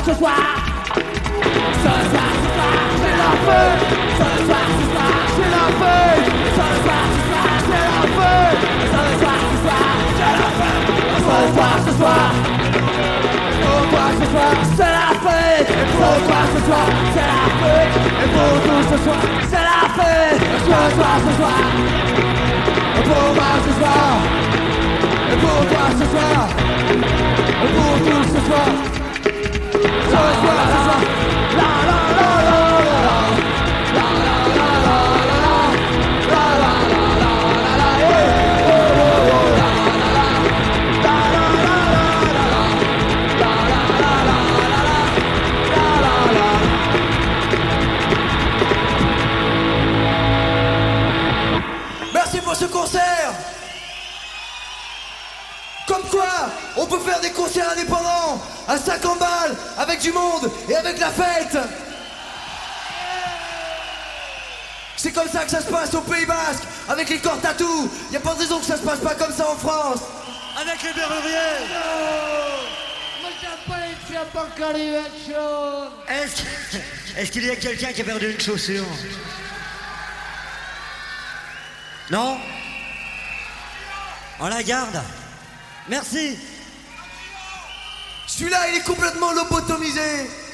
ce soir, c'est la fête. Ce soir, c'est la fête. Ce soir, c'est la fête. Ce soir, c'est la fête. Ce soir, c'est la fête. Et pour toi ce soir, c'est la fête. Et pour nous ce soir, c'est la fête. Ce soir. Et pour moi ce soir. Et pour toi ce soir. Et pour tous ce soir. Ce soir. La la la la la la. La la la la la la. La la la la la la. Oh oh oh. La la la. La la la la la la. La la la la la la. La la la. Merci pour ce concert. Comme quoi, on peut faire des concerts indépendants à 50 balles, avec du monde et avec la fête. C'est comme ça que ça se passe au Pays Basque, avec les corps tatous. Y a pas de raison que ça se passe pas comme ça en France. Avec les berruriers. Est-ce qu'il y a quelqu'un qui a perdu une chaussure? Non? On la garde. Merci. Celui-là, il est complètement lobotomisé.